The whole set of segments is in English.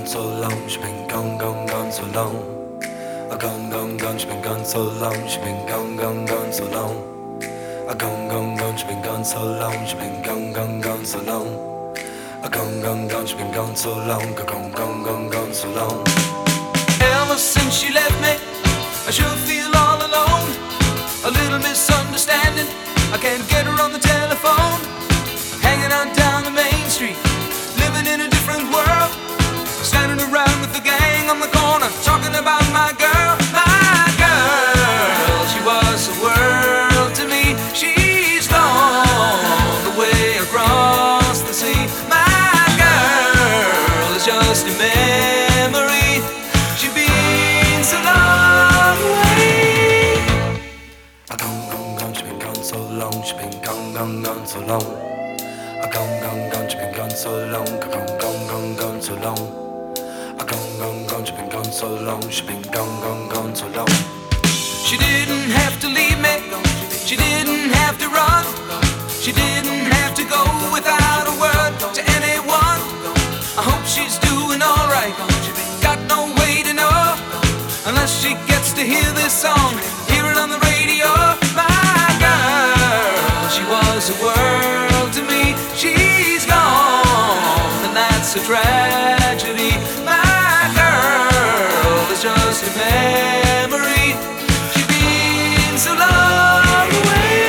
gone so long, she's been gone, gone, gone so long. Gone, gone, gone, she's been gone so long, she's been gone, gone, gone so long. Gone, gone, gone, she's been gone so long, she's been gone, gone, gone so long. Gone, gone, gone, she's been gone so long, gone, gone, gone, gone so long. Ever since she left me, I sure feel all alone. A little misunderstanding, I can't get her on the telephone. Hanging out down the main street, living in a different world. Standing around with the gang on the corner, talking about my girl. My girl, she was the world to me. She's gone away across the sea. My girl is just a memory. She's been so long away. Gone, gone, gone, she's been gone so long. She's been gone, gone, gone so long. Gone, gone, gone, she's been gone so long. Gone, gone, gone, gone so long. Gone, gone, gone, she's been gone so long. She's been gone, gone, gone so long. She didn't have to leave me. She didn't have to run. She didn't have to go without a word to anyone. I hope she's doing alright. Got no way to know unless she gets to hear this song, hear it on the radio. My girl, she was a world to me. She's gone, and that's a tragedy. My girl is just a memory. She's been so long away.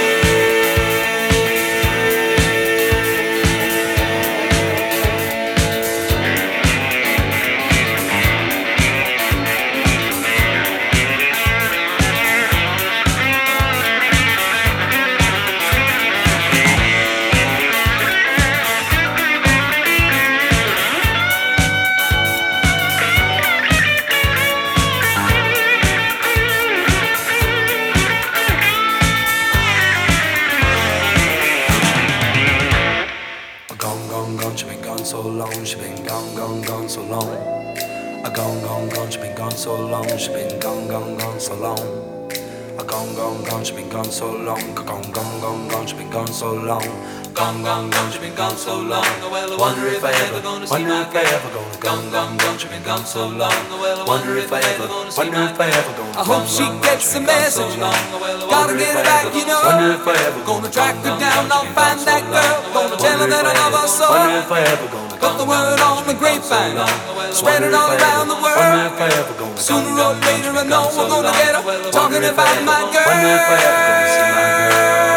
Gone, gone, gone, she's been gone so long, she's been gone, gone, gone so long. Gone, gone, gone, she's been gone so long, she's been gone, gone, gone so long. Gone, gone, gone, she's been gone so long. Gone, gone, gone, gone, she's been gone so long. Gone, gone, gone, she's been gone so long. Wonder if I ever gonna see my girl. Gone, gone, gone, she's been gone so long. Wonder if I ever gonna see my girl. I hope she gets the message. Gotta get her back, you know. Wonder if I ever gonna track her down. I'll find that girl. Gonna tell her that I love her so. Wonder if I ever gonna put the word on the grapevine, spread it all around the world. Sooner or later I know we're gonna get her talking about my girl. Wonder if I ever gonna see my girl.